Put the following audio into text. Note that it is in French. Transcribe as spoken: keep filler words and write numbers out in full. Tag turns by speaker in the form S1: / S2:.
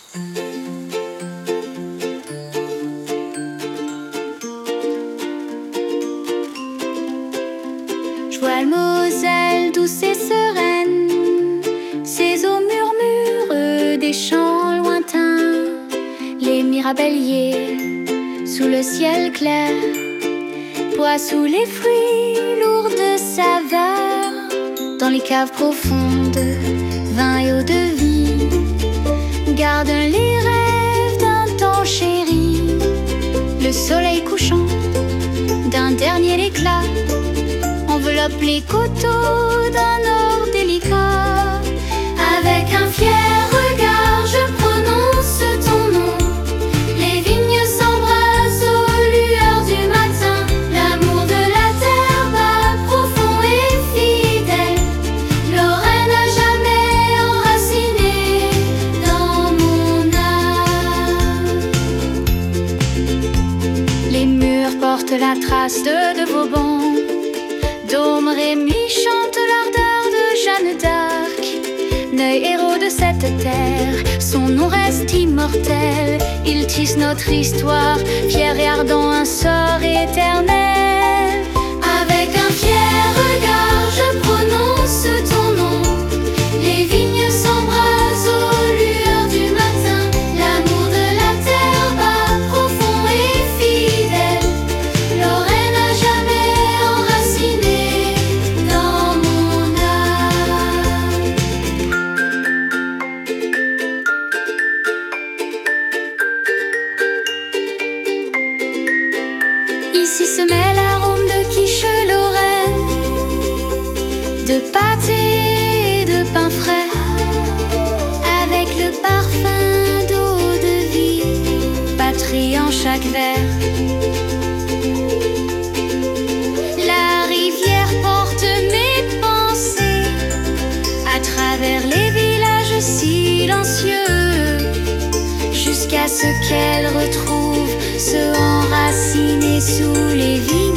S1: Joie le Moselle, douce et sereine, ses eaux murmurent des chants lointains. Les mirabelliers sous le ciel clair bois sous les fruits lourds de saveur. Dans les caves profondes, vin et eau de vie gardent les rêves d'un temps chéri. Le soleil couchant d'un dernier éclat enveloppe les coteaux d'un or délicat. Avec un fier regard, je prononce ton nom. Les vignes s'embrasent aux lueurs du matin. L'amour de la terre bat profond et fidèle. Lorraine à jamais enracinée dans mon âme. Les murs portent la trace de, de Vauban. Dôme Rémy chante l'ardeur de Jeanne d'Arc. Neuil héros de cette terre, son nom reste immortel. Il tisse notre histoire, fier et ardent, un sort éternel. Avec un fier regard, je prononce ton nom. Les vignes s'embrasent aux lueurs du matin. L'amour de la terre bat profond et fidèle. Lorraine à jamais enracinée dans mon âme. Ici se mêle l'arôme de quiche lorraine, de pâté et de pain frais, avec le parfum d'eau de vie, patrie en chaque verre. La rivière porte mes pensées à travers les villages silencieux, jusqu'à ce qu'elle retrouve se enraciner sous les vignes.